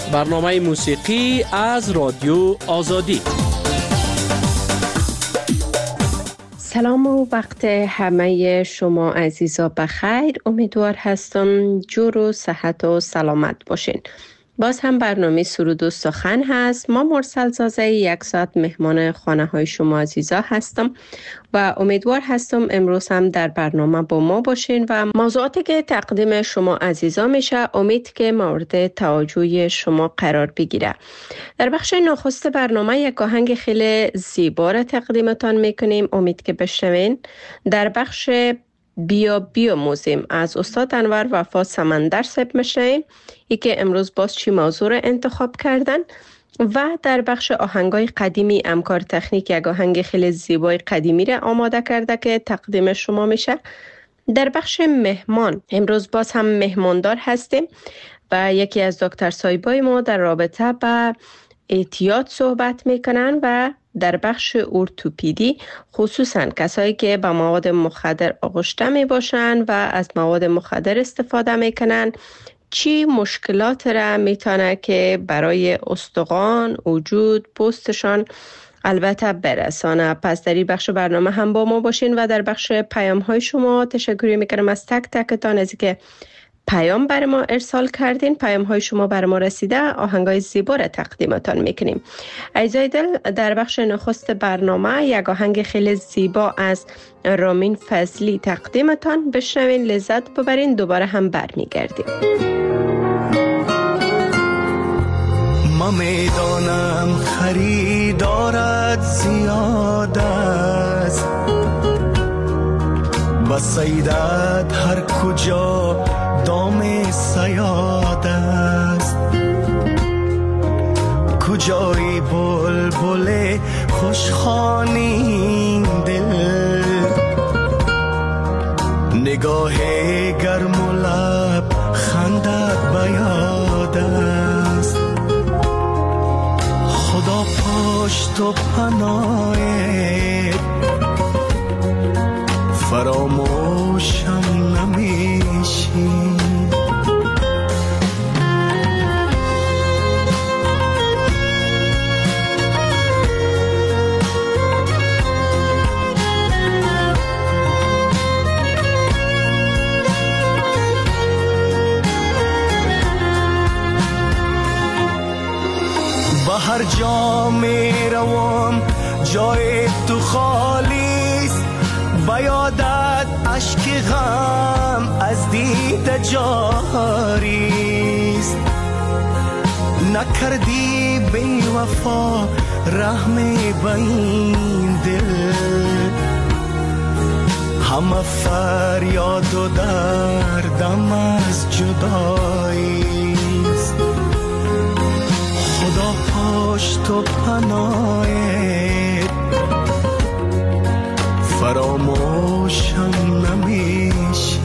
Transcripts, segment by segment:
برنامه موسیقی از رادیو آزادی. سلام و وقت همه شما عزیزا بخیر. امیدوار هستم جور و صحت و سلامت باشین. باز هم برنامه سرود و سخن هست. ما مرسل زازه یک ساعت مهمان خانه های شما عزیزا هستم و امیدوار هستم امروز هم در برنامه با ما باشین و موضوعاتی که تقدیم شما عزیزا میشه امید که مورد توجه شما قرار بگیره. در بخش نخست برنامه یک آهنگ خیلی زیبا را تقدیمتان میکنیم، امید که بشنوین. در بخش بیا بیا موزیم از استاد انور وفا سمندر صاحب میشنویم، ای که امروز باز چی موضوع را انتخاب کردن. و در بخش آهنگای قدیمی امکار تکنیک یک آهنگ خیلی زیبای قدیمی را آماده کرده که تقدیم شما میشه. در بخش مهمان امروز باز هم مهماندار هستیم و یکی از دکتر صاحبای ما در رابطه با اعتیاد صحبت میکنن و در بخش ارتوپدی خصوصا کسایی که با مواد مخدر آغشته می باشن و از مواد مخدر استفاده میکنن چی مشکلات را میتونه که برای استخوان، وجود، پوستشان البته برسانه. پس در این بخش برنامه هم با ما باشین و در بخش پیام های شما تشکر میکنم از تک تکتان از اینکه پیام بر ما ارسال کردین. پیام های شما بر ما رسیده، آهنگای زیبا را تقدیمتان میکنیم. عزیزای دل، در بخش نخست برنامه یک آهنگ خیلی زیبا از رامین فضلی تقدیمتان بشنوین، لذت ببرین. دوباره هم برمیگردیم. ما میدانم خریدارت زیاد است، با سیدت هر کجا دام سیاد است. کجای بلبل خوشخوانی دل، نگاه گرم و لب خندت بیاد است. خدا پشت و پناهت فراموشم نمیشی. به هر جا می روم جای تو خالیست، به یادت اشک غم از دیده جاریست. نکردی بی وفا رحم بین دل، همه فریاد و دردم از جداییست. خدا پشت و پناهت فراموشم نمیشی.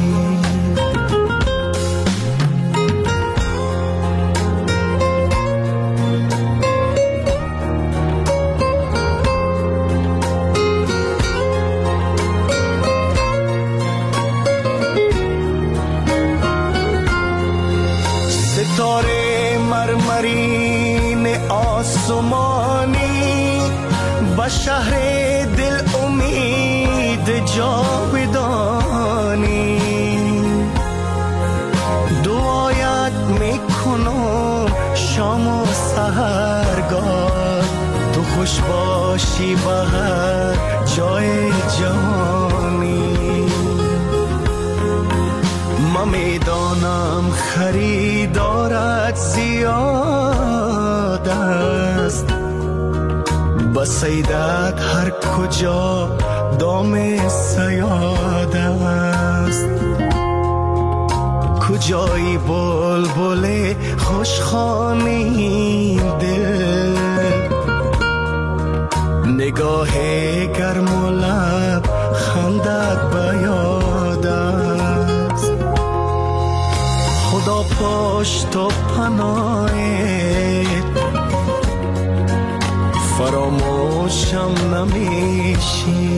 ستاره مرمرین آسمانی با شهر دل امید جاودانی، دعایت میکنم شام و سحرگاه، تو خوش باشی به هر جای جهانی. من میدانم خریدارت زیاد است، با سیدت هر کجا دام سیاد است. کجای بلبل خوشخوانی دل، نگاه گرم و لب خندت بیاد است. خدا پشت و پناهت فراموشم نمیشی.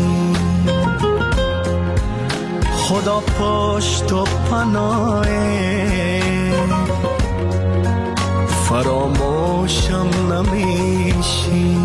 خدا پشت و پناهت فراموشم نمیشی.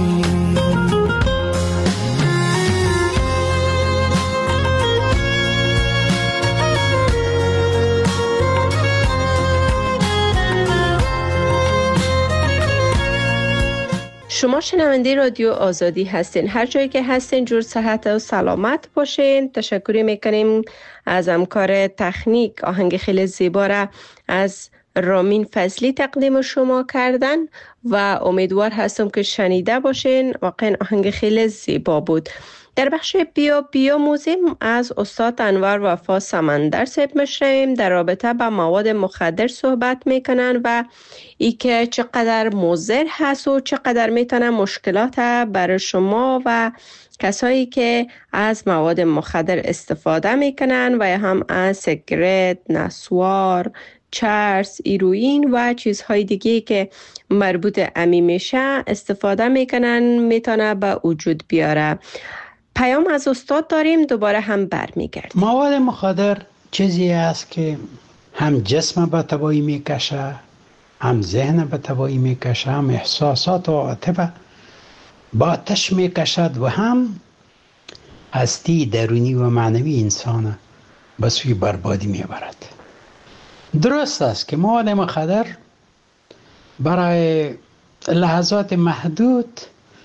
شما شنونده رادیو آزادی هستین. هر جایی که هستین جور صحت و سلامت باشین. تشکر میکنیم از همکار تکنیک. آهنگ خیلی زیبا را از رامین فضلی تقدیم شما کردن و امیدوار هستم که شنیده باشین. واقعا آهنگ خیلی زیبا بود. در بخش بیا موزیم از استاد انور وفا سمندر صاحب میشنویم. در رابطه با مواد مخدر صحبت میکنن و ای که چقدر مضر هست و چقدر میتونه مشکلات برای شما و کسایی که از مواد مخدر استفاده میکنن و یا هم از سیگرت، نسوار، چرس، هیروئین و چیزهای دیگه که مربوط امی میشه استفاده میکنن میتونه به وجود بیاره. پیام از استاد داریم، دوباره هم برمیگردیم. مواد مخدر چیزی است که هم جسم به تباهی میکشه، هم ذهن به تباهی میکشه، هم احساسات و عاطفه با آتش میکشد و هم هستی درونی و معنوی انسان به سوی بربادی میبرد. درست است که مواد مخدر برای لحظات محدود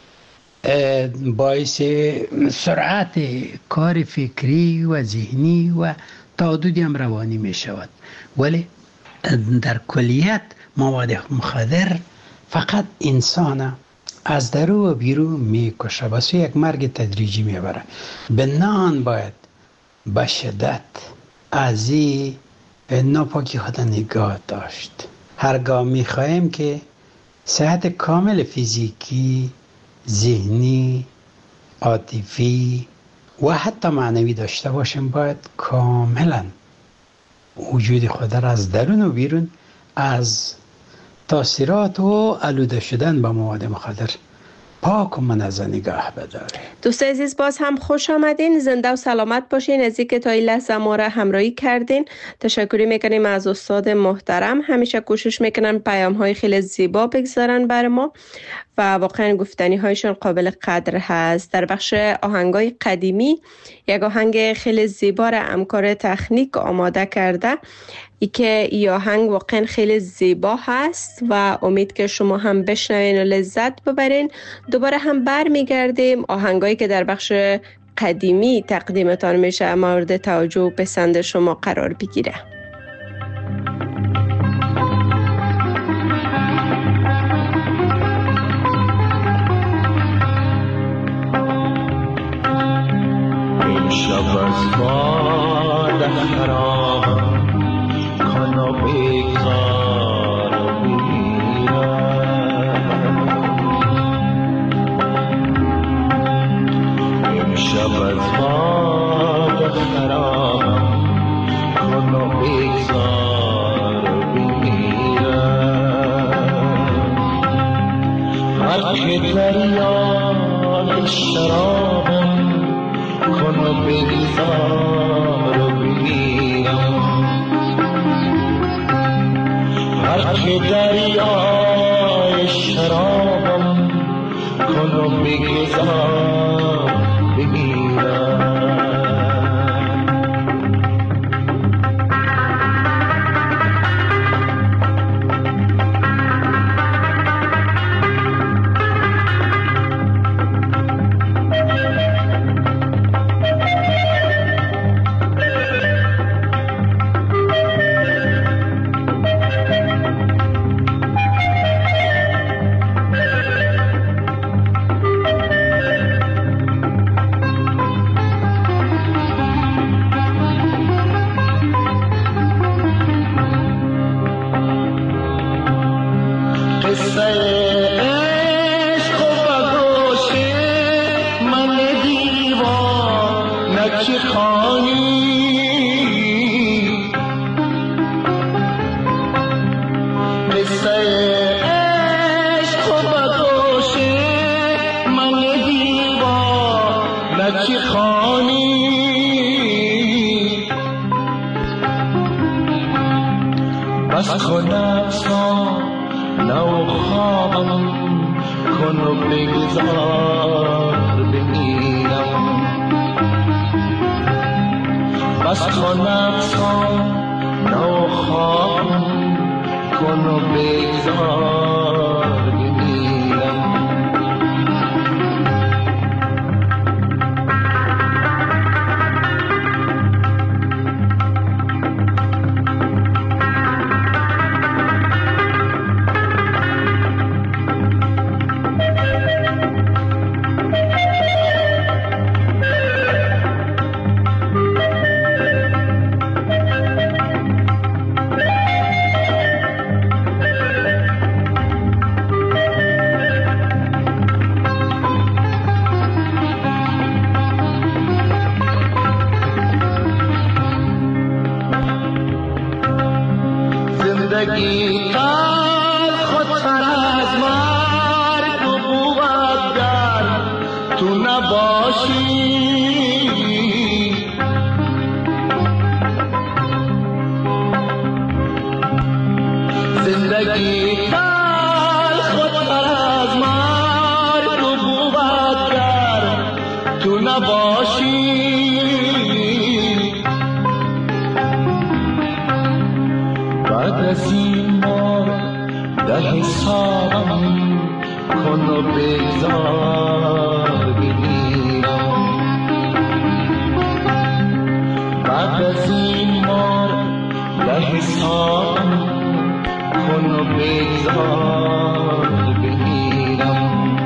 باعث سرعت کار فکری و ذهنی و تعادل هم روانی می شود، ولی در کلیت مواد مخدر فقط انسان از درون و بیرون می کشه و سوی یک مرگ تدریجی می بره. بنان باید به شدت از این ناپاکی خود نگاه داشت. هرگاه می خواهیم که صحت کامل فیزیکی، ذهنی، عاطفی و حتی معنوی داشته باشیم، باید کاملا وجود خود را از درون و بیرون از تاثیرات و آلوده شدن با مواد مخدر پاک و منظم نگاه بداره. دوست عزیز باز هم خوش آمدین. زنده و سلامت باشین. از اینکه تا این لحظه ما را همراهی کردین تشکر میکنیم از استاد محترم. همیشه کوشش میکنن پیام های خیلی زیبا بگذارن بر ما و واقعا گفتنی هایشون قابل قدر هست. در بخش آهنگای قدیمی یک آهنگ خیلی زیبا را همکار تکنیک آماده کرده، ای که ای آهنگ واقعا خیلی زیبا هست و امید که شما هم بشنوین و لذت ببرین. دوباره هم برمیگردیم. آهنگایی که در بخش قدیمی تقدیمتان میشه مورد توجه و پسند شما قرار بگیره. شب از باد خرابم کانو بیکار میرم، امشب از باد خرابم کانو بیکار میرم، هر که دریای شرابم کنو بگذار و بگیرم، هر که دریای شرابم کنو بگذار بگیرم. بس خود نفسان نو بگذار بمیرم. بس تا نفسم ناخواهم کن و بگذار بمیرم. زندگی خودتر از مرگ و بود گر تو نباشی. زندگی خودتر از مرگ و بود گر تو نباشی. بعد از این بار در حسابم کن و بگذار بمیرم. بعد از این بار در حسابم کن و بگذار بمیرم.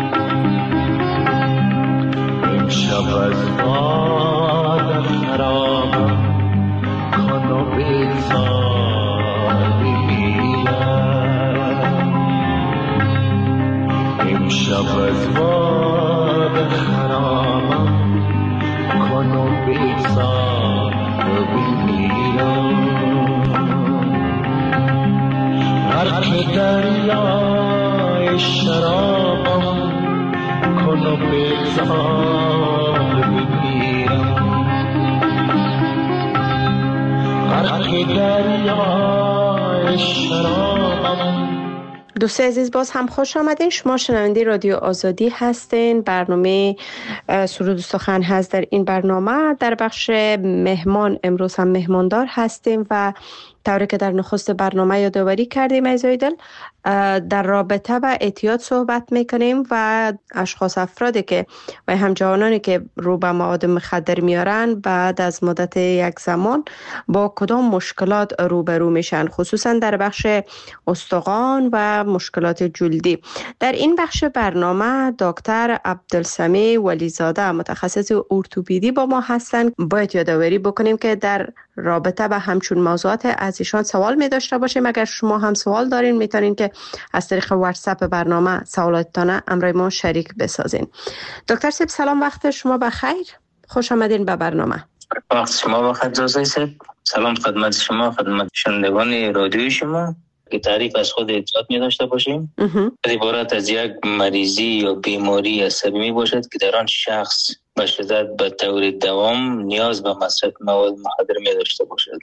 امشب از باد خرابم کن و بگذار. امشب از باد خرابم کن و بگذار بمیرم. هر که دریای شرابم کن و بگذار بمیرم. هر که دریای شرابم. دوست عزیز باز هم خوش آمدین. شما شنونده رادیو آزادی هستین. برنامه سرود و سخن هست. در این برنامه در بخش مهمان امروز هم مهماندار هستیم و طوری که در نخست برنامه یادآوری کردیم عزیزای دل در رابطه و اعتیاد صحبت میکنیم و اشخاص افرادی که و همجوانانی که رو به مواد مخدر میارن بعد از مدت یک زمان با کدام مشکلات روبرو میشن، خصوصا در بخش استخوان و مشکلات جلدی. در این بخش برنامه دکتر عبدالسمیع ولیزاده متخصص ارتوپدی با ما هستند. باید یادآوری بکنیم که در رابطه به همچون موضوعات از ایشان سوال می داشته باشیم. اگر شما هم سوال دارین میتونین که از طریق واتساپ برنامه سوالاتتان امرای ما شریک بسازین. دکتر سیب سلام، وقت شما بخیر، خوش آمدین به برنامه. وقت شما بخیر جوزای سیب. سلام خدمت شما، خدمت شنوندگان رادیوی شما. که تعریف از خود اعتیاد می داشته باشیم. عبارت از یک مریضی یا بیماری عصبی می باشد که در آن شخص به شدت به طور دوام نیاز به مصرف مواد مخدر می داشته باشد.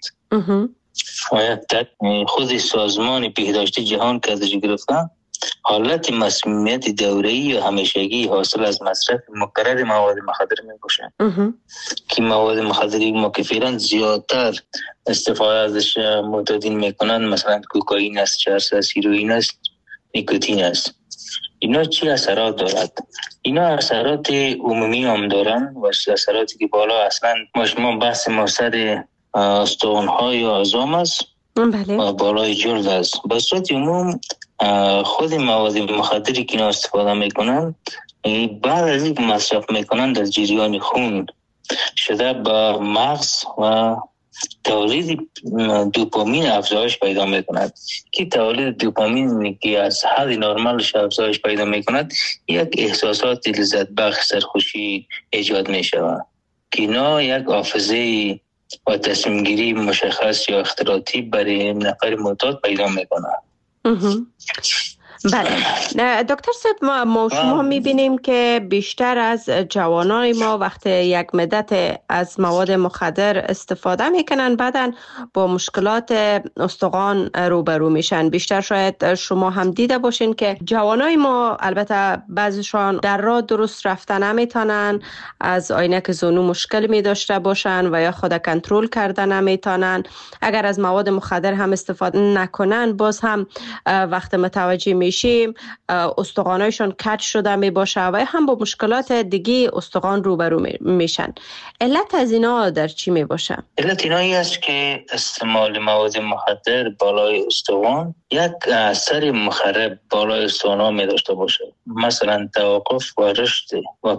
خود سازمان بهداشت جهان که ازش گرفتن حالت مسمومیت دوره‌ای یا همیشگی حاصل از مصرف مکرر مواد مخدر می باشد که مواد مخدری ما که فعلا زیادتر استفاده ازش معتادین میکنن، مثلا کوکائین است، چرس است، هیروئین است، نیکوتین است. اینا چی اثرات دارد؟ اینا اثرات عمومی هم دارن و اثراتی که بالا اصلا ما بحث ما سر استخوان‌ها یا عظام است و بالای جلد است. به صورت عموم خود مواد مخدری که اینا استفاده میکنن بعد از اینکه مصرف میکنن در جریان خون شده به مغز و تولید دوپامین افزایش پیدا میکند که تولید دوپامین که از حد نرمالش افزایش پیدا میکند یک احساسات لذت بخش سرخوشی ایجاد میشود که اینا یک حافظه و تصمیم گیری مشخص یا اختراطی برای نفر معتاد پیدا میکنند. بله دکتر صاحب، ما شما میبینیم که بیشتر از جوانای ما وقتی یک مدت از مواد مخدر استفاده میکنن بعدن با مشکلات استخوان روبرو میشن. بیشتر شاید شما هم دیده باشین که جوانای ما البته بعضیشان در راه درست رفتن نمیتونن، از عینک زانو مشکل می داشته باشن و یا خود کنترل کردن نمیتونن. اگر از مواد مخدر هم استفاده نکنن باز هم وقت متوجه میشیم استخوانایشان کج شده می باشه و هم با مشکلات دیگه استخوان روبرو میشن. علت از اینا در چی می باشه؟ علت اینایی است که استعمال مواد مخدر بالای استخوان یک اثر مخرب بالای استخوان می داشته باشه. مثلا توقف و رشد و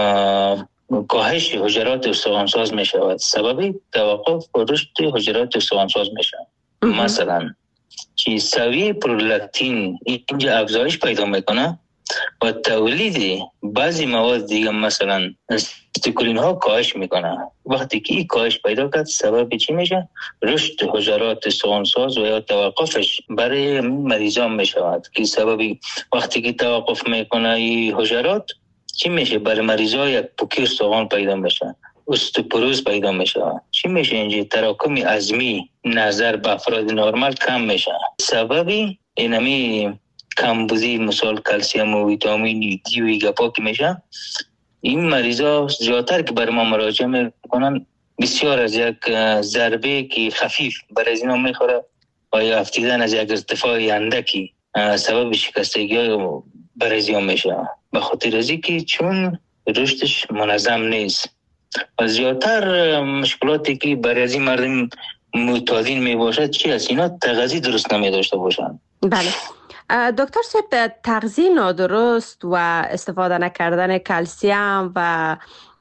کاهش حجرات استخوانساز می شود. سبب توقف و رشد حجرات استخوانساز می شود. مثلا که سویه پرولاکتین اینجا افزایش پیدا میکنه و تولید بعضی مواد دیگه مثلا استیکولین ها کاهش میکنه. وقتی که این کاهش پیدا کرد سبب چی میشه؟ رشد حجرات استخوانساز و یا توقفش برای مریضان میشود که سببی وقتی که توقف میکنه این حجرات چی میشه؟ برای مریضا یک پوکی استخوان پیدا میشه، استوپروز پیدا میشه. چی میشه؟ اینجا تراکم عظمی نظر به افراد نرمال کم میشه. سببی اینمی کمبودی مثال کلسیم و ویتامین دی و گپا که میشه. این مریضا زیادتر که بر ما مراجعه میکنن بسیار از یک ضربه که خفیف بر از اینا میخوره و یا افتیدن از یک ارتفاع اندکی سبب شکستگی بر از اینا میشه. به خاطر از اینکه چون رشدش منظم نیست و زیادتر مشکلاتی که برای از این مردم معتادین می باشد چی است؟ اینا تغذیه درست نمی داشته باشند. بله دکتر صاحب، تغذیه نادرست و استفاده نکردن کلسیم و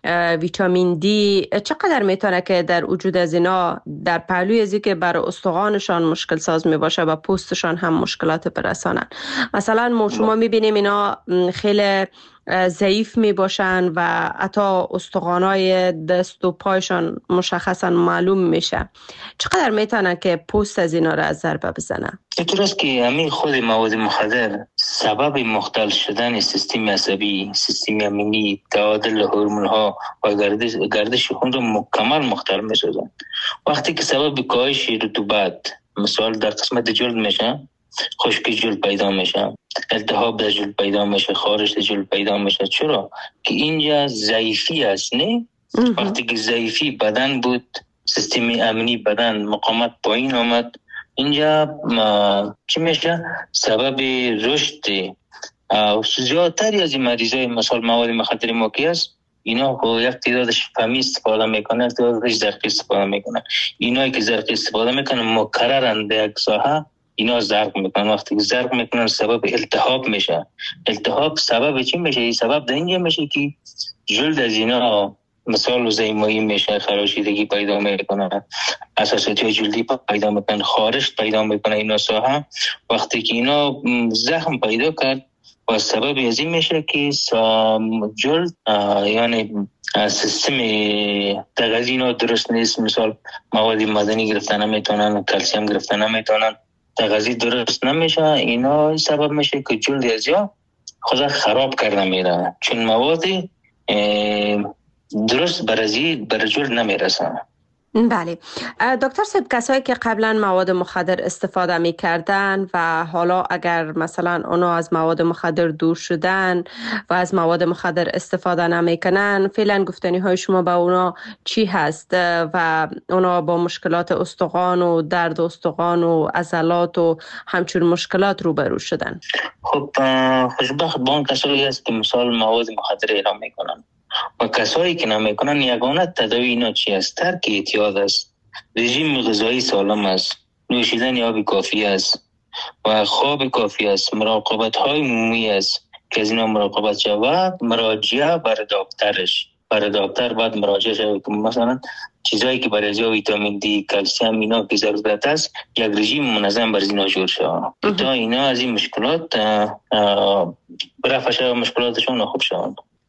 ویتامین دی چقدر میتونه که در وجود از اینا در پهلوی از که برای استخوانشان مشکل ساز می باشه و پوستشان هم مشکلات برسانن؟ مثلا ما شما میبینیم اینا خیلی ضعیف می باشن و حتی استخوانای دست و پایشان مشخصا معلوم میشه. چقدر میتونن که پوست از اینا را از ضربه بزنن؟ اینطور است که همین خود مواد مخدر سبب مختل شدن سیستم عصبی، سیستم ایمنی، تعادل هورمون ها و گردش خون را مکمل مختل می‌سازند. وقتی که سبب کاهش رطوبت مثال در قسمت جلد میشه، خشکی جلد پیدا میشه، التهاب در جلد پیدا میشه، خارش در جلد پیدا میشه. چرا؟ که اینجا ضعیفی است. نه وقتی که ضعیفی بدن بود، سیستم امنی بدن مقاومت پایین آمد، اینجا چی میشه؟ سبب رشد زیادتری از این مریضای مثال مواد مخدر موکی است. اینا یک تعدادش فمی استفاده میکنه، تعدادش زرقی استفاده میکنه. اینایی که زرقی استفاده میکنه مکررن در یک ساحه اینا زرق میکنن. وقتی زرق میکنن سبب التهاب میشه. التهاب سبب چی میشه؟ این سبب در اینجا میشه که جلد از اینا مثال زیمایی میشه، خراشیدگی پیدا میکنه، اساساتی جلدی پیدا میکنه، خارش پیدا میکنه. اینا ساحه وقتی که اینا زخم پیدا کرد و سبب از این میشه که جلد یعنی سیستم تغذیه اینا درست نیست. مثال مواد مدنی گرفتن نمیتونن، کلسیم گرفتن نمیتونن، تغذیه درست نمیشه. اینا سبب میشه که جلد از یا خود خراب کرده میره، چون مواد درست بر جلد نمیرسه. بله دکتر صاحب، کسایی که قبلا مواد مخدر استفاده می کردن و حالا اگر مثلا اونا از مواد مخدر دور شدن و از مواد مخدر استفاده نمی کنن، فعلا گفتنی های شما به اونا چی هست و اونا با مشکلات استخوان و درد استخوان و عضلات و همچون مشکلات روبرو شدن؟ خب خوشبخت با اون کسایی هست که مثال مواد مخدر اعلام می کنن و کسایی که نمیکنن یگانه تداوی اینا چی است؟ ترک اعتیاد است، رژیم غذایی سالم است، نوشیدن آب کافی است و خواب کافی است، مراقبت های عمومی است که از اینا مراقبت شود، مراجعه بر دکتر بعد مراجعه شود. مثلا چیزایی که برای ویتامین دی، کلسیم اینا که ضرورت است یک رژیم منظم بر اینا جور شود تا اینا از این مشکلات برفع شود، مشکلاتشون خوب شود.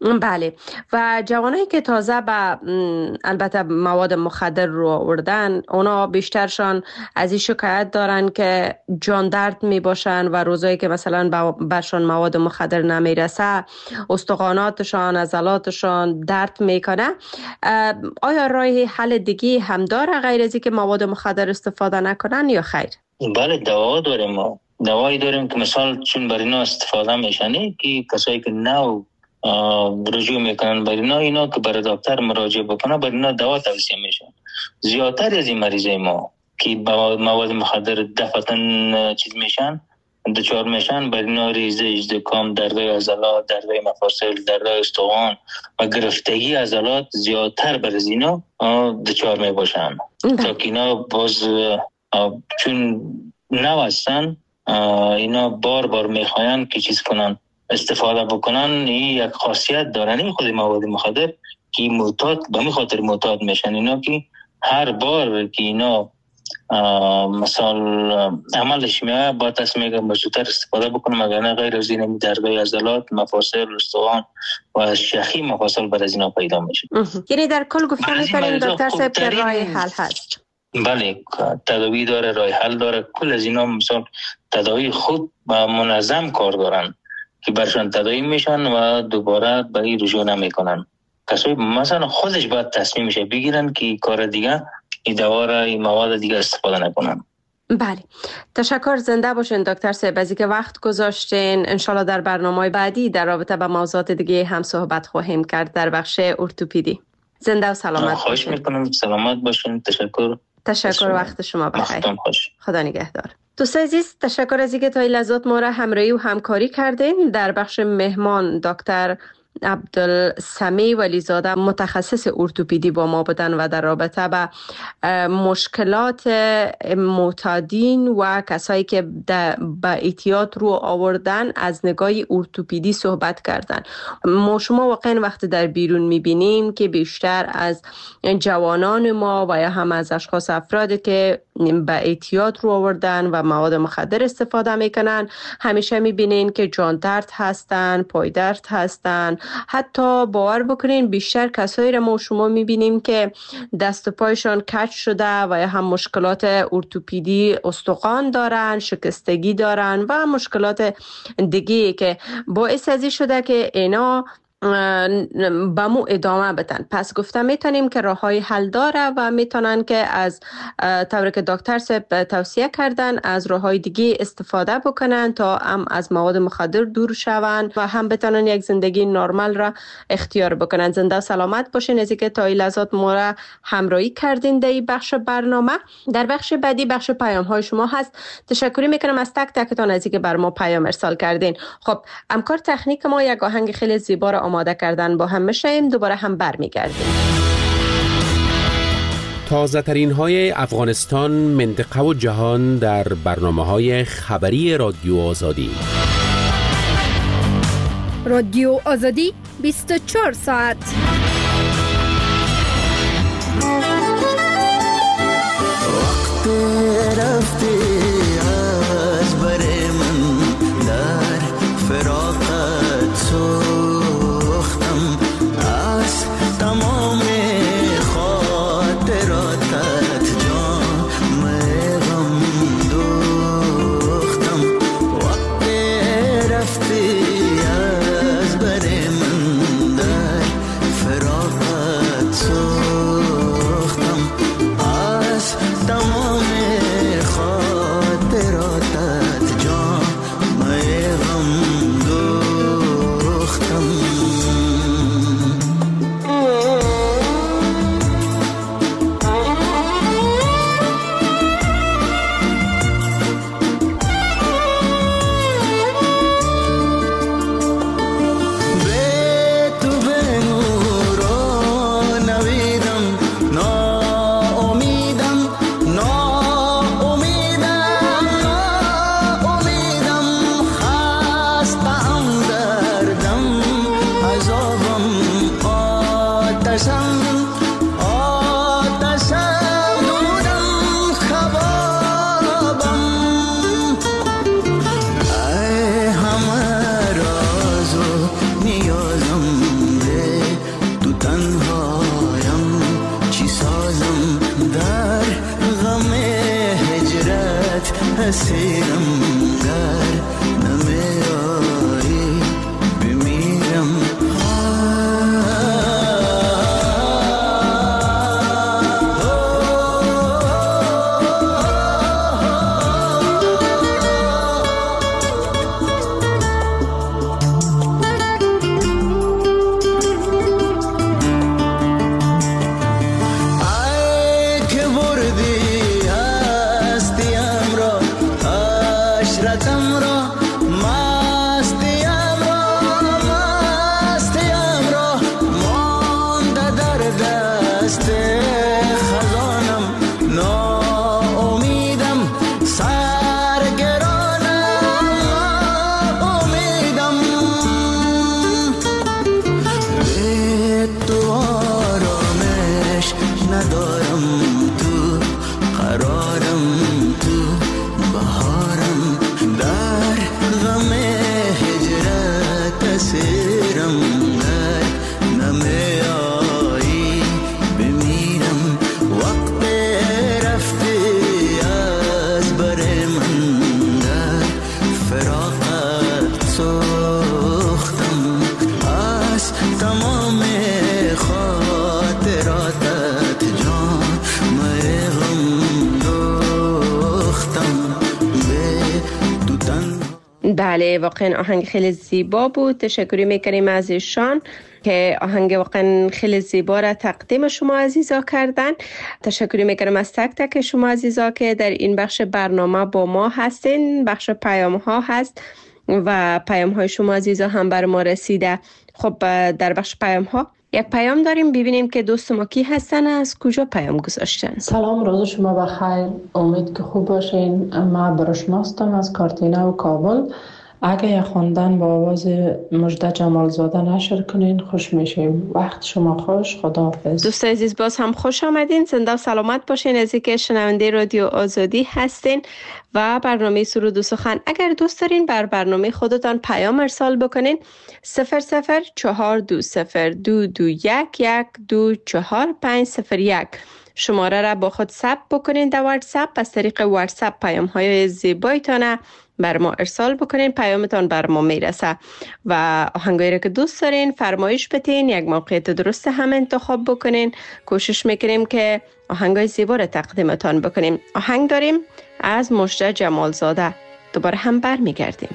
بله. و جوانایی که تازه به البته مواد مخدر رو آوردن، اونا بیشترشان از این شکایت دارن که جان درد می باشن و روزایی که مثلا برشان مواد مخدر نمیرسه استخواناتشان، عضلاتشان درد میکنه. آیا راه حل دیگه هم داره غیر از اینکه مواد مخدر استفاده نکنن یا خیر؟ بله، دوا داریم. ما دوایی داریم که مثال چون برای اینا استفاده میشنه که کسایی که نو رجوع میکنن برای اینا که برای دکتر مراجعه بکنه برای اینا دوا توصیه میشه. زیادتر از این مریضای ما که مواد مخدر دفعتاً چیز میشن، دچار میشن، برای اینا ریزش، زکام، دردهای عضلات، دردهای مفاصل، دردهای استخوان و گرفتگی عضلات زیادتر برای اینا دچار میباشن. تا که اینا باز چون نو هستن اینا بار بار میخواین که چیز کنن، استفاده بکنن. این یک خاصیت دارن این خود مواد مخدر که معتاد به می خاطر معتاد میشن اینا که هر بار که اینا مثال عملش میاد با تصمیم میگم زودتر استفاده بکنم، اگر نه غیر از این دردهای عضلات، مفاصل، استخوان و شخی مفاصل بر از اینا پیدا میشه. یعنی در کل گفتن می‌کنیم دکتر صاحب که راه حل هست. بله، تداوی داره، راه حل داره. کل از اینا مثال تداوی خود و منظم کار دارن که برشان تداوی میشن و دوباره به این رجوع نمیکنن. کسایی مثلا خودش باید تصمیم میشه بگیرن که کار دیگه این دوا را، این مواد دیگه استفاده نکنن. بله، تشکر. زنده باشین دکتر صاحب از اینکه وقت گذاشتین. انشالله در برنامه‌های بعدی در رابطه با موضوعات دیگه هم صحبت خواهیم کرد در بخش ارتوپدی. زنده و سلامت باشین. خواهش میکنم. سلامت باشین. تشکر. وقت شما بخیر. خدا نگهدار. دوستان عزیز، تشکر از اینکه تا این لحظات ما را همراهی و همکاری کردین. در بخش مهمان دکتر عبدالسمیع ولیزاده متخصص ارتوپدی با ما بودن و در رابطه با مشکلات معتادین و کسایی که به اعتیاد رو آوردن از نگاه ارتوپدی صحبت کردن. ما شما واقعا وقتی در بیرون میبینیم که بیشتر از جوانان ما و یا هم از اشخاص افرادی که به اعتیاد رو آوردن و مواد مخدر استفاده میکنن، همیشه میبینین که جان درد هستن، پای درد هستن. حتی باور بکنین بیشتر کسایی را ما شما میبینیم که دست و پایشان کج شده و یا هم مشکلات ارتوپدی استخوان دارن، شکستگی دارن و مشکلات دیگه که باعث ازی شده که اینا با مو ادامه بدن. پس گفتم میتونیم که راههای حل داره و میتونن که از طوری که دکتر صاحب توصیه کردن از راههای دیگه استفاده بکنن تا هم از مواد مخدر دور شون و هم بتونن یک زندگی نرمال را اختیار بکنن. زنده سلامت باشین از اینکه تا این لحظات ما را همراهی کردین در این بخش برنامه. در بخش بعدی بخش پیام های شما هست. تشکر میکنم از تک تکتون از اینکه بر ما پیام ارسال کردین. خب همکار تکنیک ما یک آهنگ خیلی زیبا را آماده کردن، با هم میشیم دوباره هم برمیگردیم. تازه ترین های افغانستان، منطقه و جهان در برنامه های خبری رادیو آزادی. رادیو آزادی 24 ساعت. وقت رفتی از بر من در فراقت سوختم، از تمام خاطراتت جام غم دوختم. وقت رفتی از بر من در فراقت سوختم، از تمام خاطراتت جام غم دوختم. نیازم تنهایم چی سازم در غم هجرت اسیرم در نمیایی بمیرم بله، واقعا آهنگ خیلی زیبا بود. تشکر میکنیم از ایشان که آهنگ واقعا خیلی زیبا را تقدیم شما عزیزا کردن. تشکر میکنم از تک تک شما عزیزا که در این بخش برنامه با ما هستین. بخش پیام ها هست و پیام های شما عزیزا هم بر ما رسیده. خب در بخش پیام ها یک پیام داریم، ببینیم که دوست ما کی هستن، از کجا پیام گذاشتن. سلام، روز شما بخیر، امید که خوب باشین. من برشناستم از کارتینا و کابل. اگه یک خواندن با آواز مژده جمالزاده نشر کنین خوش میشیم. وقت شما خوش، خداحافظ. دوست عزیز باز هم خوش آمدین، زنده و سلامت باشین. از اینکه شنونده رادیو آزادی هستین و برنامه سرود و سخن. اگر دوست دارین بر برنامه خودتان پیام ارسال بکنین 0042221124501 شماره را با خود ثبت بکنین در واتساپ. از طریق واتساپ پیام های زیبایتان بر ما ارسال بکنین، پیامتان بر ما میرسه. و آهنگایی را که دوست دارین فرمایش بتین، یک موقعیت درست هم انتخاب بکنین. کوشش میکنیم که آهنگای زیبا را تقدیمتان بکنیم. آهنگ داریم از مژده جمالزاده. دوباره هم بر میگردیم.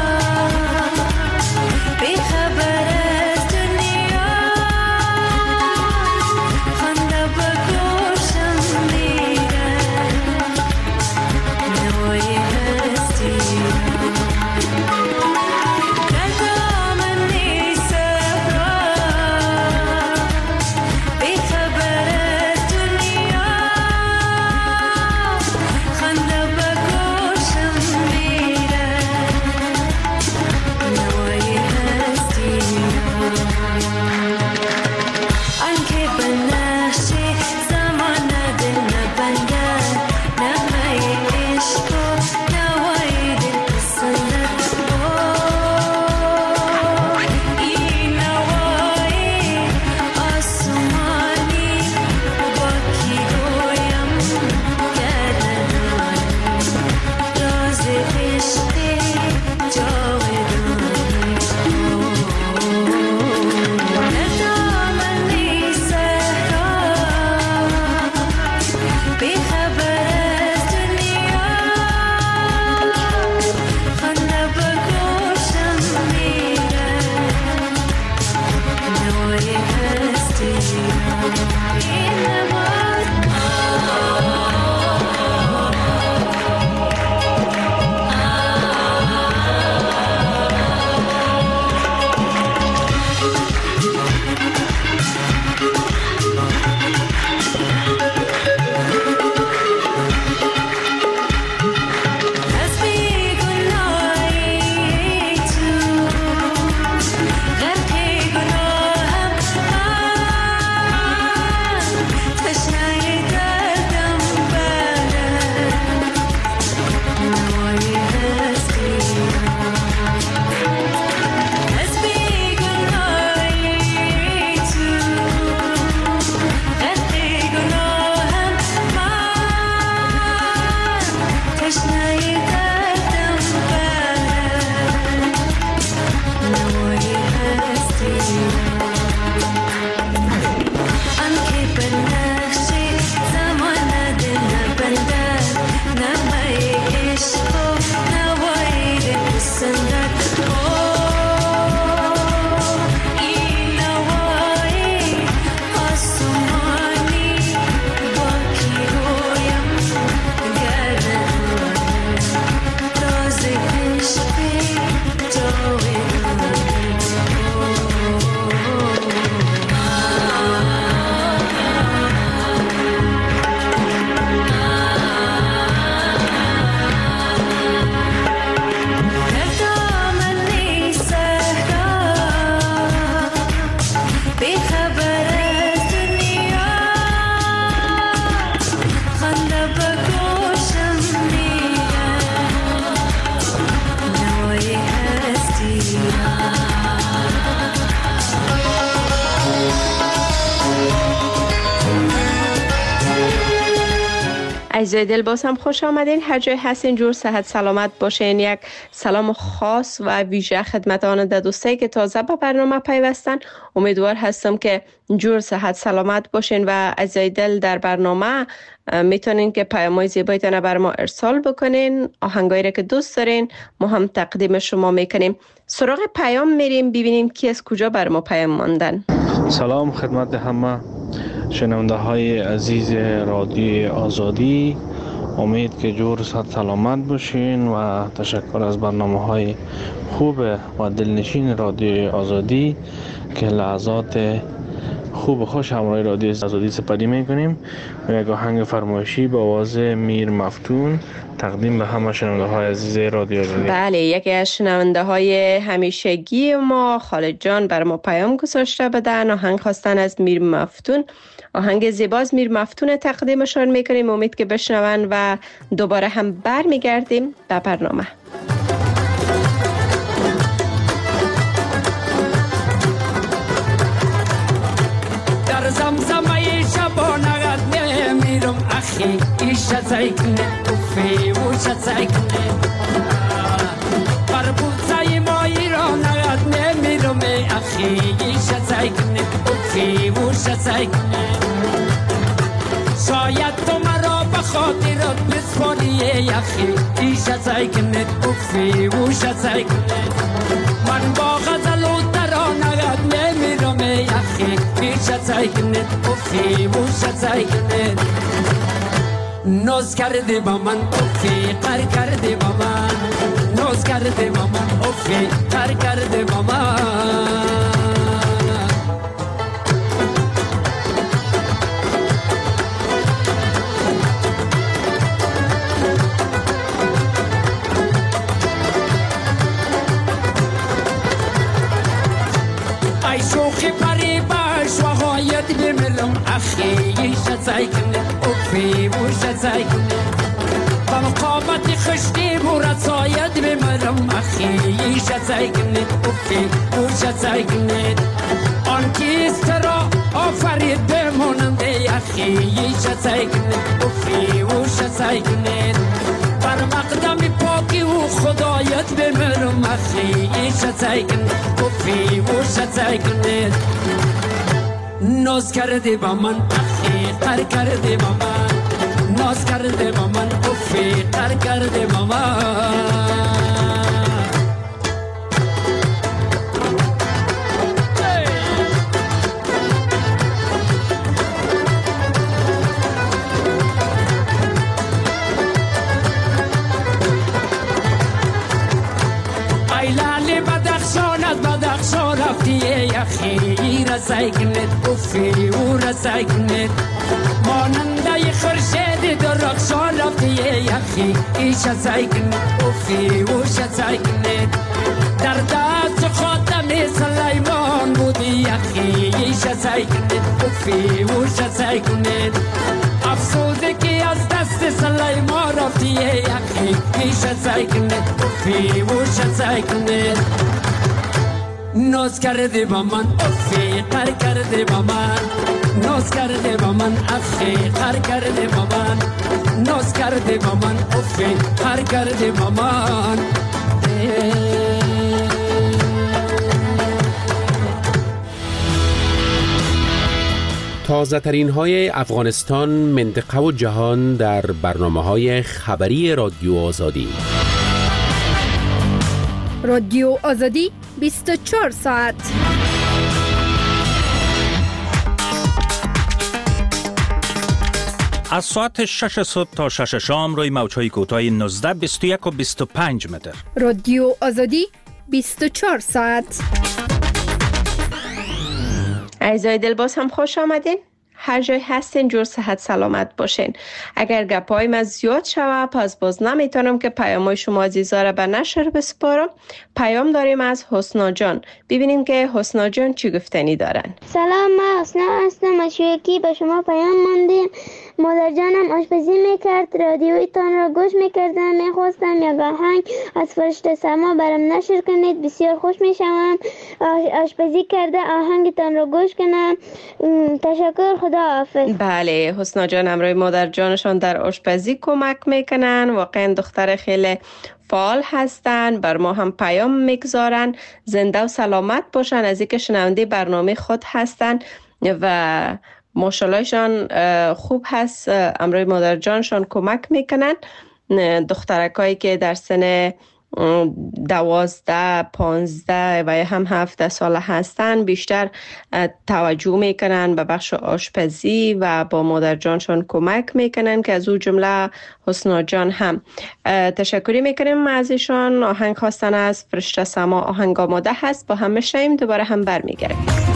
خبر از دنیا عزیزای دل باز هم خوش آمدین. هر جای هستین جور صحت سلامت باشین. یک سلام خاص و ویژه خدمتان دوستایی که تازه به برنامه پیوستن. امیدوار هستم که جور صحت سلامت باشین و عزیزای دل در برنامه میتونین که پیام‌های زیبایتان بر ما ارسال بکنین. آهنگایی را که دوست دارین ما هم تقدیم شما میکنیم. سراغ پیام میریم ببینیم کی از کجا بر ما پیام ماندن. سلام خدمت همه شنونده های عزیز رادیو آزادی. امید که جور صحت سلامت باشین و تشکر از برنامه های خوب و دلنشین رادیو آزادی که لحظات خوب و خوش همراه رادیو آزادی سپری میکنیم. و یک آهنگ فرمایشی با آواز میر مفتون تقدیم به همه شنونده های عزیز رادیو آزادی. بله، یکی از شنونده های همیشگی ما خالد جان بر ما پیام گذاشته بدن. آهنگ خواستن از میر مفتون. آهنگ زیباز میر مفتون تقدیمشان میکنیم. امید که بشنون و دوباره هم بر میگردیم به برنامه. در زمزمه شبانت نمیرم اخی ایشا زیکنه اوفی وشا زیکنه بر بوزای ما ایرانت نمیرم اخی ایشا زیکنه اوفی وشا زیکنه شاید تو مرا بخاطرت بسپاری اخی ایشا زیکنه اوفی وشا زیکنه من با غزل و ترانت نمیرم اخی ایشا زیکنه اوفی وشا زیکنه نوز کرده با من اوفی قر کرده با من نوز کرده با من اوفی قر کرده با من ای شوخی پری باش و هایت بمرم اخی ایشا زیکنه اوفی وشا زیکنه با مقامت خشتی برساید بمرم اخی ایشا زیکنه اوفی وشا زیکنه آن کیست را آفرید بماننده اخی ایشا زیکنه اوفی وشا زیکنه بر مقدم پاکی و خدایت بمرم اخی ایشا زیکنه اوفی وشا زیکنه ناز کرده با من اخی قر کرده با من ناز کرده با من اوفی قر کرده با من ای لاله بدخشانت بدخشان رفتی اخی رسیکنت اوفی و رسیکنت ماننده خورشید درخشان رفتی اخی ایشا زیکنت اوفی و شسیکنت در دست خاتم سلیمان بودی اخی ایشا زیکنت اوفی و شسیکنت افسوده که از دست سلیمان رفتی اخی ایشا زیکنت اوفی و شسیکنت ناز کرده با من اوفی قر کرده با من ناز کرده با من اخی قر کرده با من ناز کرده با من اوفی قر کرده با من تازه ترین های افغانستان، منطقه و جهان در برنامه های خبری رادیو آزادی. رادیو آزادی 24 ساعت. از ساعت 6 صبح تا 6 شام روی موج‌های کوتاه 19، 21 و 25 متر. رادیو آزادی 24 ساعت. عزیزای دل باز هم خوش آمدین. هر جای هستین جور صحت سلامت باشین. اگر گپای من زیاد شوه پس باز نمیتونم که پیامای شما عزیزا را به نشر بسپارم. پیام داریم از حسنا جان. ببینیم که حسنا جان چی گفتنی دارن. سلام، من حسنا هستم از شوکی. به شما پیام ماندیم. مادر جانم آشپزی میکرد، رادیویتان را گوش میکردم. میخواستم یک آهنگ از فرشته سما برام نشر کنید. بسیار خوش میشوم آشپزی کرده آهنگتان را گوش کنم. تشکر. خدا حافظ. بله، حسنا جان همراه مادر جانشان در آشپزی کمک میکنن. واقعا دختر خیلی فعال هستن، بر ما هم پیام میگذارن. زنده و سلامت باشن، از اینکه شنونده برنامه خود هستن و ماشاءاللهشان خوب هست، همراه مادر جانشان کمک میکنن. دخترکایی که در سن 12 15 و هم 17 ساله هستن بیشتر توجه میکنن به بخش آشپزی و با مادر جانشان کمک میکنن که از او جمله حسنا جان هم. تشکری میکنیم از ایشان. آهنگ خواستن از فرشته سما، آهنگ آماده هست، با هم میشیم دوباره هم برمیگردیم.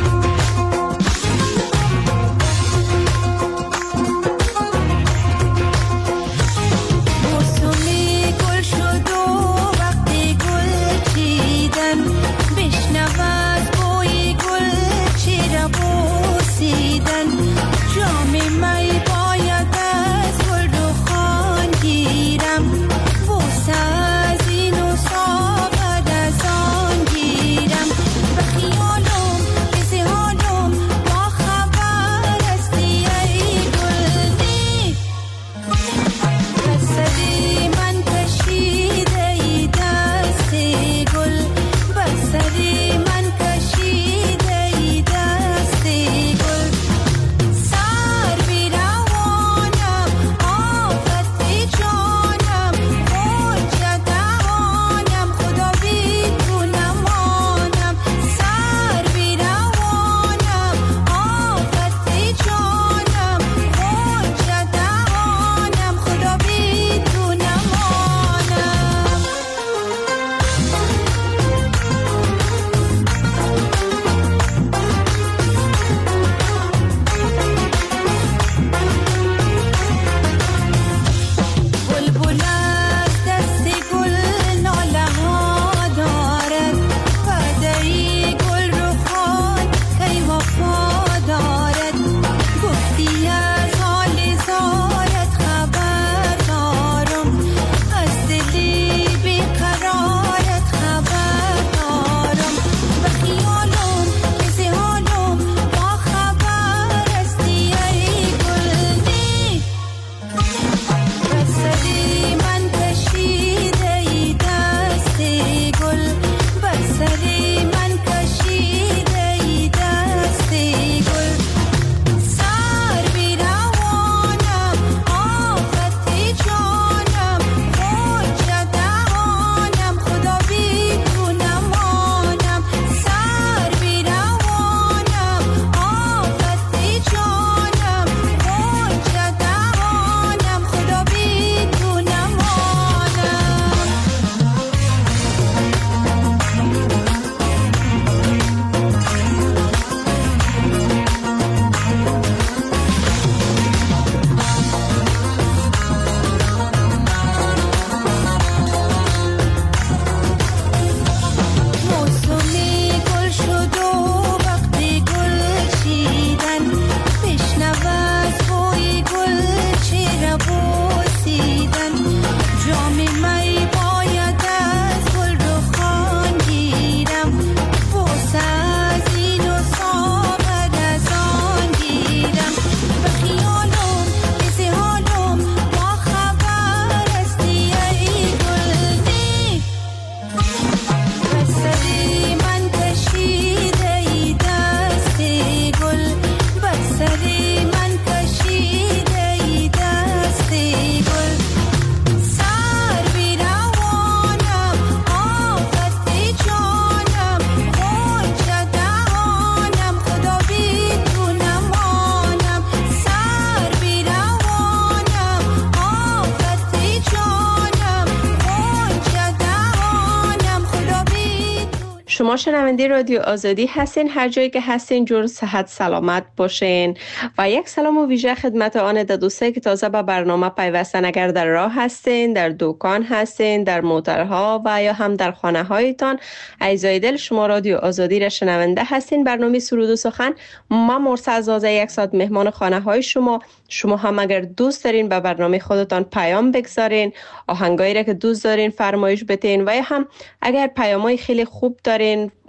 شما شنونده رادیو آزادی هستین، هر جایی که هستین جور صحت سلامت باشین. و یک سلام و ویژه خدمت آن دوستایی که تازه به برنامه پیوستن. اگر در راه هستین، در دکان هستین، در موترها و یا هم در خانه هایتان، عزیزای دل شما رادیو آزادی را شنونده هستین. برنامه سرود و سخن، ما مرسا زازه یک ساعت مهمان خانه های شما هم اگر دوست دارین به برنامه خودتان پیام بگذارین، آهنگایی را که دوست دارین فرمایش بتین و یا هم اگر پیامای خیلی خوب دارین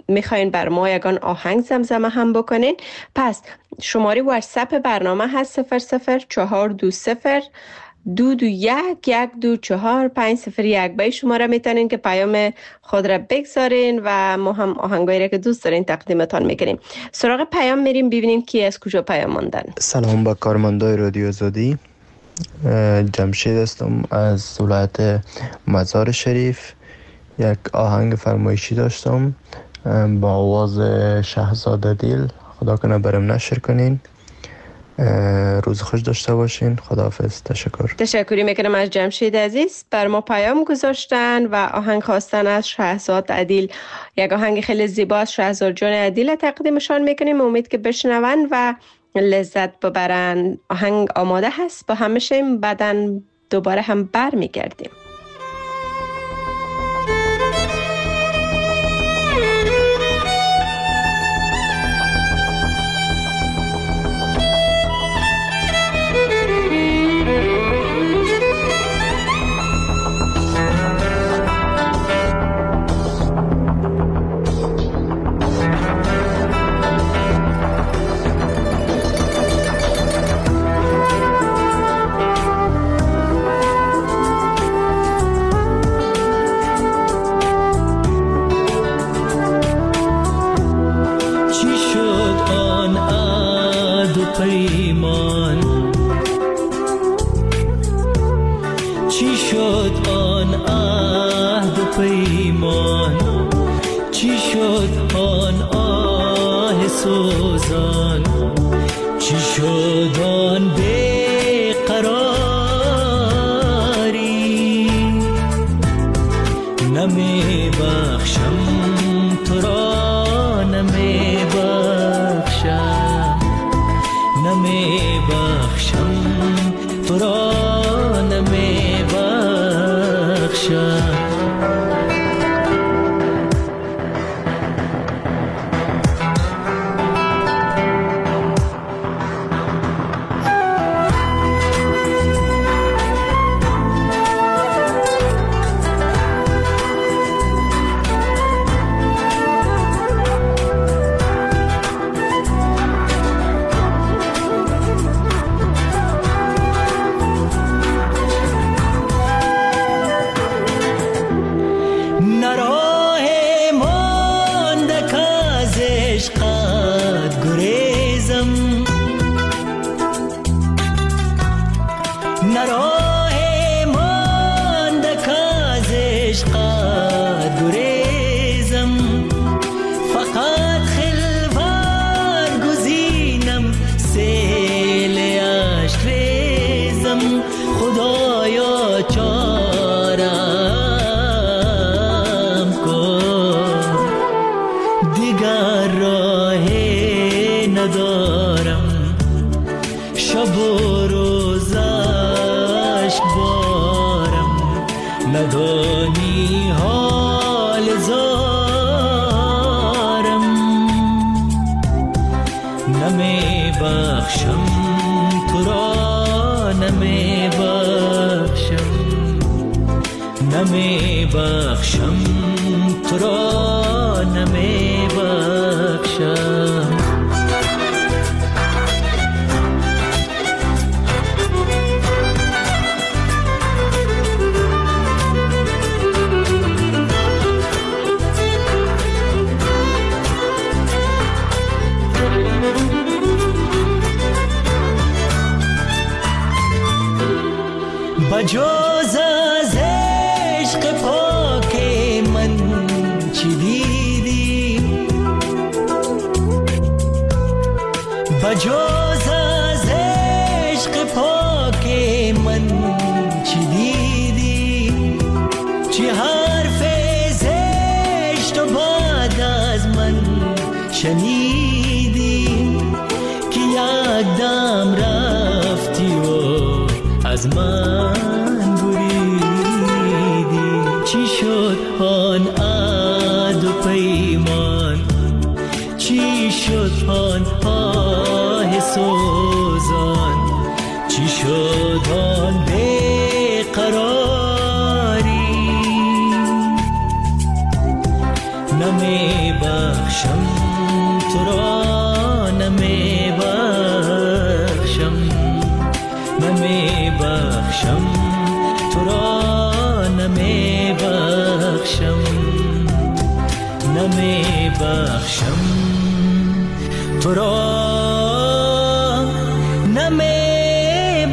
میخواین بر ما یگان آهنگ زمزمه هم بکنین، پس شماره واتساپ برنامه هست 00422122124 به شماره میتونین که پیام خود را بگذارین و ما هم آهنگایی را که دوست دارین تقدیمتان میکنیم. سراغ پیام میریم ببینیم کی از کجا پیام ماندن. سلام به کارمندای رادیو آزادی، جمشید هستم از ولایت مزار شریف. یک آهنگ فرمایشی داشتم با آواز شهزاده دیل، خدا کنه برام نشر کنین. روز خوش داشته باشین. خداحافظ. تشکری میکنم از جمشید عزیز، بر ما پیام گذاشتن و آهنگ خواستن از شهزاد عدیل. یک آهنگ خیلی زیبا از شهزاد جان عدیل تقدیمشان میکنیم، امید که بشنون و لذت ببرن. آهنگ آماده هست، با همشه بعداً دوباره هم بر میگردیم. بجز از عشق پاک من چی دیدی، بجز از عشق پاک من چی دیدی، چی حرف زشت و بعد از من شنیدی، که یک دم رفتی و از من بریدی. چی شد آن عهد و پیمان، چی شد آن آه سوزان، چی شد آن بیقراری. نه نمی بخشم تو را، نمی بخشم، نمی بخشم تو را، نمی بخشم، نمی بخشم تو را، نمی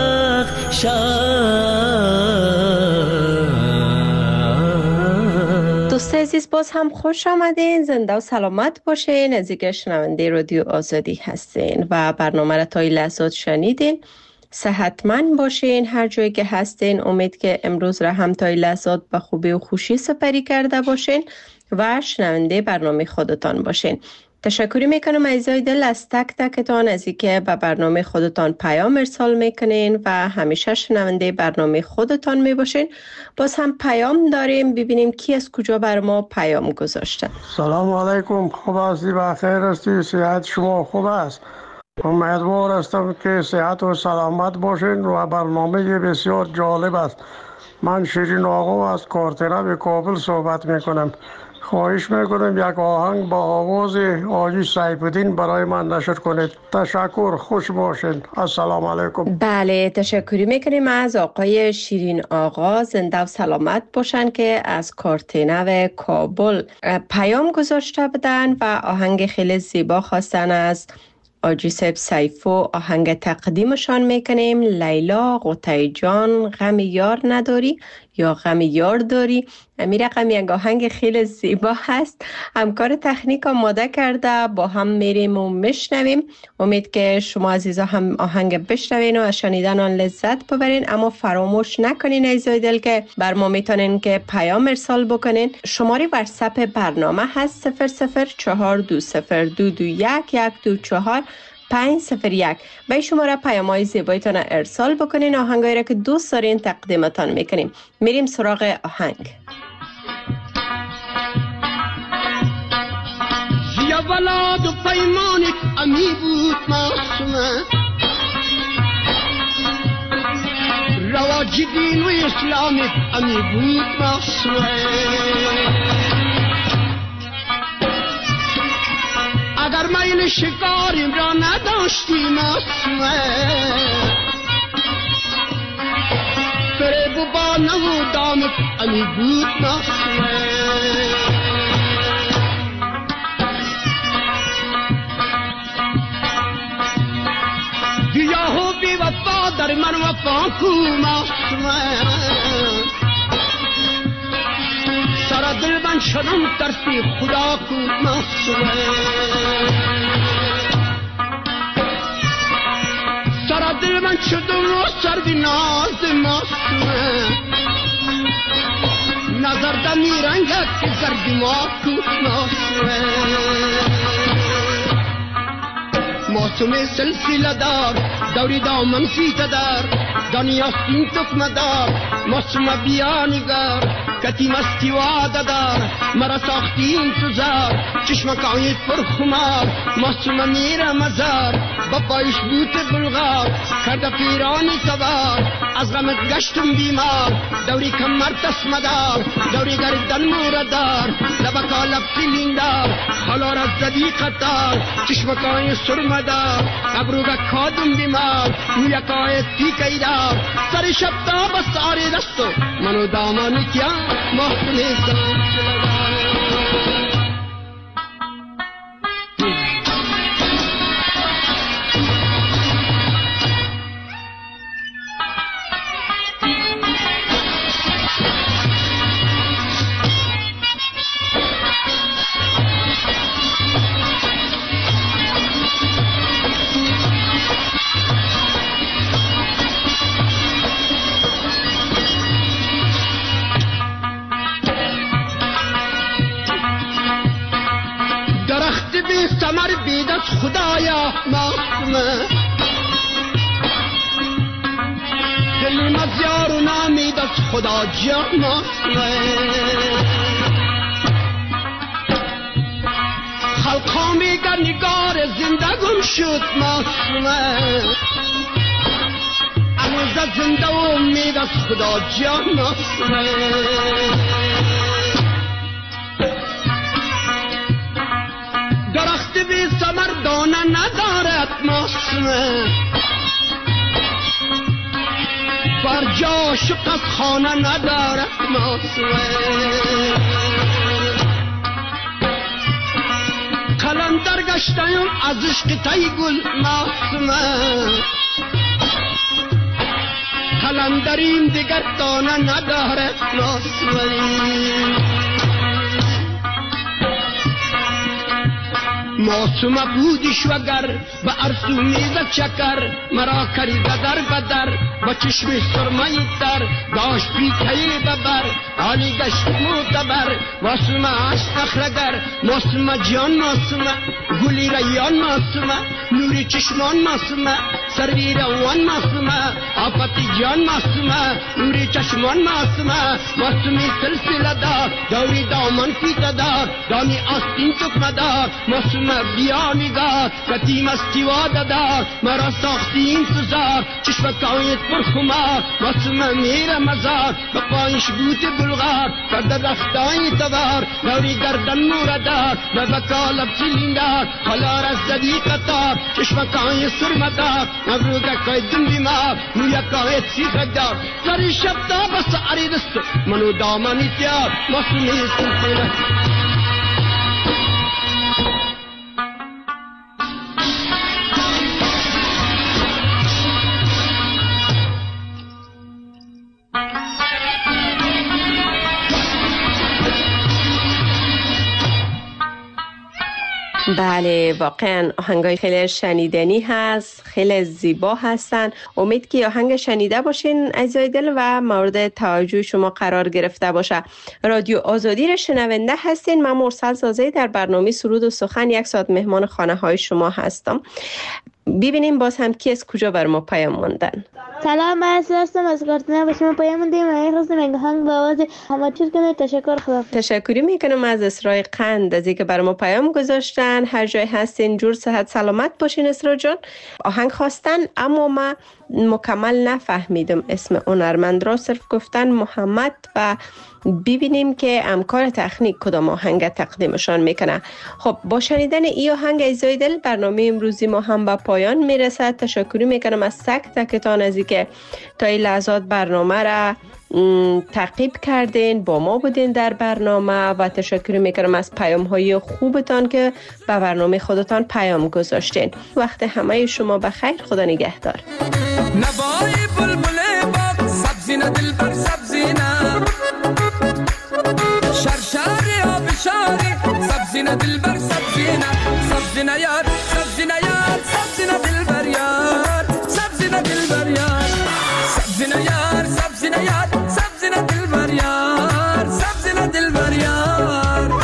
بخشم. دوست عزیز باز هم خوش آمدین، زنده و سلامت باشین. از اینکه شنونده رادیو آزادی هستین و برنامه را تا این لحظات شنیدین، صحتمند باشین هر جایی که هستین. امید که امروز را هم تا این لحظات به خوبی و خوشی سپری کرده باشین و شنونده برنامه خودتان باشین. تشکری میکنم عزیزای دل از تک تکتان از اینکه به برنامه خودتان پیام ارسال میکنین و همیشه شنونده برنامه خودتان میباشین. باز هم پیام داریم، ببینیم کی از کجا بر ما پیام گذاشته. سلام علیکم، خوب هستی؟ بخیر هستی؟ صحت شما خوب است؟ امیدوار هستم که صحت و سلامت باشین و برنامه بسیار جالب است. من شیرین آقا از کارتنه به کابل صحبت میکنم. خواهش میکنم یک آهنگ با آواز آقای سیف‌الدین برای من نشر کنید. تشکر، خوش باشین. السلام علیکم. بله، تشکری میکنیم از آقای شیرین آقا، زنده و سلامت باشن که از کارتنه و کابل پیام گذاشته بدن و آهنگ خیلی زیبا خواستن از آجی صاحب سیفو. آهنگ تقدیمشان میکنیم. لیلا قطعی جان غم یار نداری یا غم یار داری. امیر رقم یک آهنگ خیلی زیبا هست، همکار تکنیک آماده کرده، با هم میریم و میشنویم. امید که شما عزیزا هم آهنگ بشنوین و از شنیدن آن لذت ببرین. اما فراموش نکنین عزیزای دل که بر ما میتونین که پیام ارسال بکنین. شماره واتساپ برنامه هست 004202212124 501. به شماره پیام‌های زیبایتان ارسال بکنین. آهنگایی را که دوست دارین تقدیمتان میکنیم. میریم سراغ آهنگ. زیا ولاد و پیمانت امی بود معصومه، رواج دین و اسلامت امی بود معصومه. اگر میل شکاریم را نداشتی معصومه، فریب و بانه و دامت امی بود معصومه. گیاه و بی وفا در من وفا کو معصومه، سر دل من شدم ترسی خدا کو معصومه. سر دل من شدم و سر ناز معصومه، نظر دمی رنگت که زردی ما کو معصومه. معصومه سلسله دار دوری دامن سیته دار، دانیاستین تکمه دار، معصومه بیا نگار، کتی مستی واده دار، مرا ساختی انتظار، چشمکایت پر خمار، معصومه میره مزار، با پایش بوت بلغار، کرده پیرانی سوار، از غمت گشتم بیمار، دوری کمر تسمه دار، دوری گردن موره دار، لبکا لب سیلین دار، حالا را زدی قطار، چشمکای سرمه دار، ابروگا کادم بیمار، مویکای تیکی دار، سر شب تا بساری دستو، منو دامانی کیا محسنی سلسله دار. بی ثمر بید از خدایا معصومه، دلی مزیار و نامید از خدا جا معصومه. خلقا میگر نگار زنده گم شد معصومه، انوزه زنده و امید از خدا جا معصومه. ماسمه بر جا شق از خانه نداره ماسمه قلندر گشتیم از عشق تی گل ماسمه قلندریم دیگر دانه نداره ماسمه ماسومه بودیش وگر به ارسو میزد چکر مرا کریده در بدر با چشم سرمایی تر داشت پیتهی ببر حالی گشت معتبر ماسومه عشق اخرگر ماسومه جان ماسومه گلی ریان ماسومه نوری چشمان ماسومه سروی روان ماسومه آفتی جان ماسومه نوری چشمان ماسومه ماسومی سلسله دار دوری دامن فیته دار دانی آستین تکمه دار ماسومه بیا نگار کتیم استیواده دار مرا ساختی این تزار چشمکایت پرخمار ماسومه میره مزار به پایش بوت بلغار کرده رفتای تبار دوری گردن موردار به بکالب سیلیندار حالا رزدی قطار چشمکای سرمدار نبروگکای دن بیمار مویکایت سیخدار سری شب تا بس عری دست منو دامنی تیار ماسومی سلسله بله واقعا آهنگای خیلی شنیدنی هست، خیلی زیبا هستن. امید که آهنگ شنیده باشین عزیزای دل و مورد توجه شما قرار گرفته باشه. رادیو آزادی را شنونده هستین. من مرسل زازی در برنامه سرود و سخن 1 ساعت مهمان خانه های شما هستم. ببینیم باز هم کی از کجا بر ما پیام موندن. سلام، من هستم از کارتنا به شما پیام موندیم. من خواستم این آهنگ با آواز هماچور کنم. تشکر. خدا تشکری میکنم از اسرای قند از اینکه بر ما پیام گذاشتن. هر جای هستین جور صحت سلامت باشین. اسرا جان آهنگ خواستن اما ما مکمل نفهمیدم اسم هنرمند را، صرف گفتن محمد و ببینیم که همکار تکنیک کدام آهنگ تقدیمشان میکنه. خب با شنیدن این آهنگ عزیزای دل برنامه امروزی ما هم به پایان میرسد. تشکری میکنم از تک تکتان از اینکه تا این لحظات برنامه را تعقیب کردین، با ما بودین در برنامه و تشکر میکنم از پیام های خوبتان که به برنامه خودتان پیام گذاشتین. وقت همه شما بخیر. خدا نگهدار. نوای بلبل باغ سبزینه دلبر سبزینه شرشاری آب شاری سبزینه دلبر سبزینه سبزینه یار سبزینه یار سبزینه دلبر یار سبزینه دلبر یار سبزینه یار سبزینه یار سبزینه دلبر یار سبزینه دلبر یار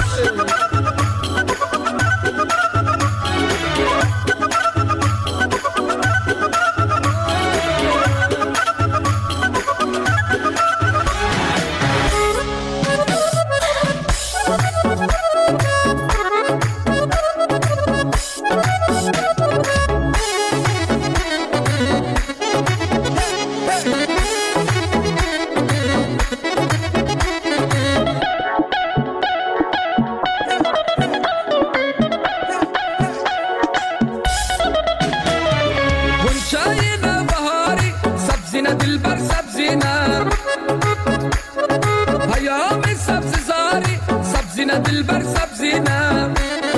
دلبر سبزینه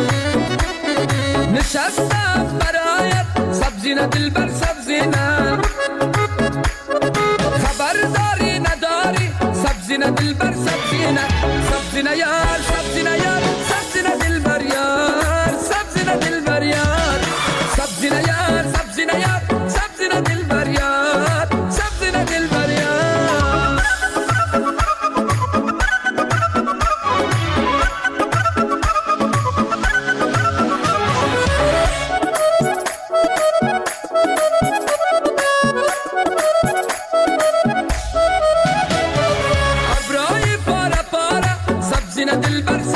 نشستم برایت سبزینه دلبر سبزینه خبرداری نداری سبزینه دلبر سبزینه سبزینه یار سبزینه یار سبزینه دلبر یار سبزینه دلبر یار سبزینه یار سبزینه یار سبزینه دلبر یار سبزینه دلبر یار دلبر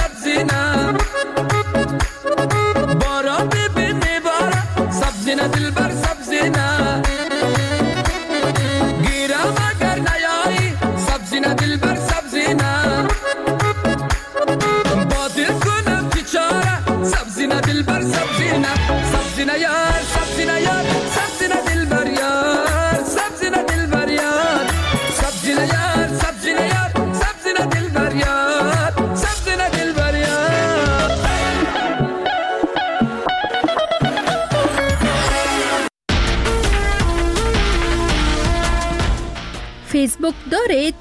فیسبوک دارید؟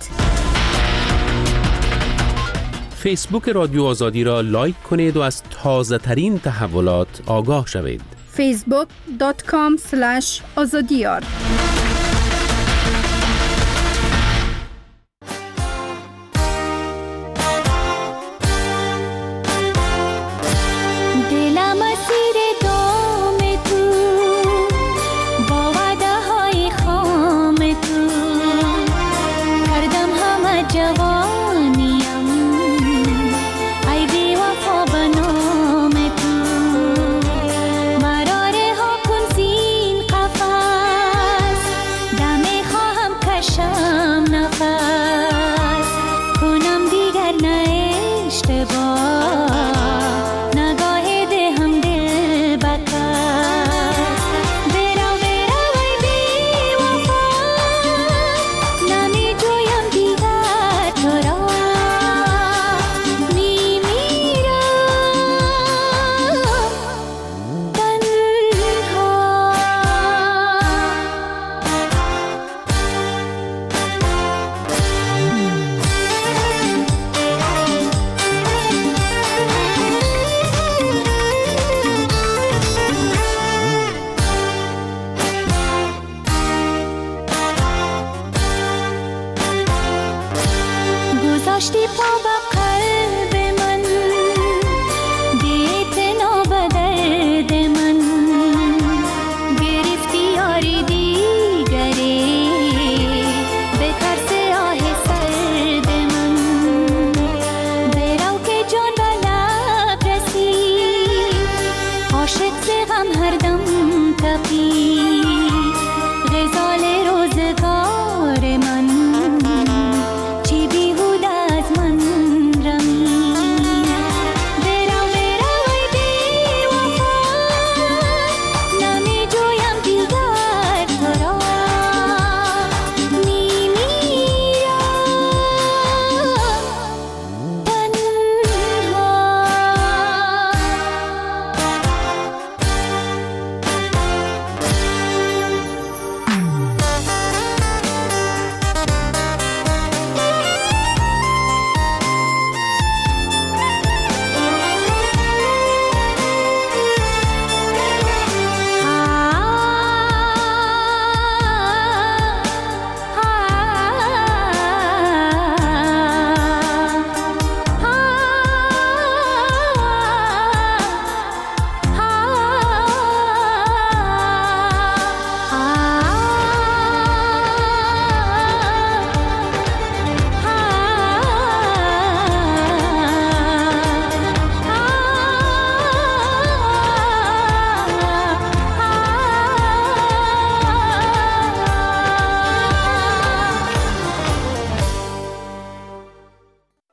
فیسبوک رادیو آزادی را لایک کنید و از تازه ترین تحولات آگاه شوید. facebook.com/azadiyar گذاشتی پا به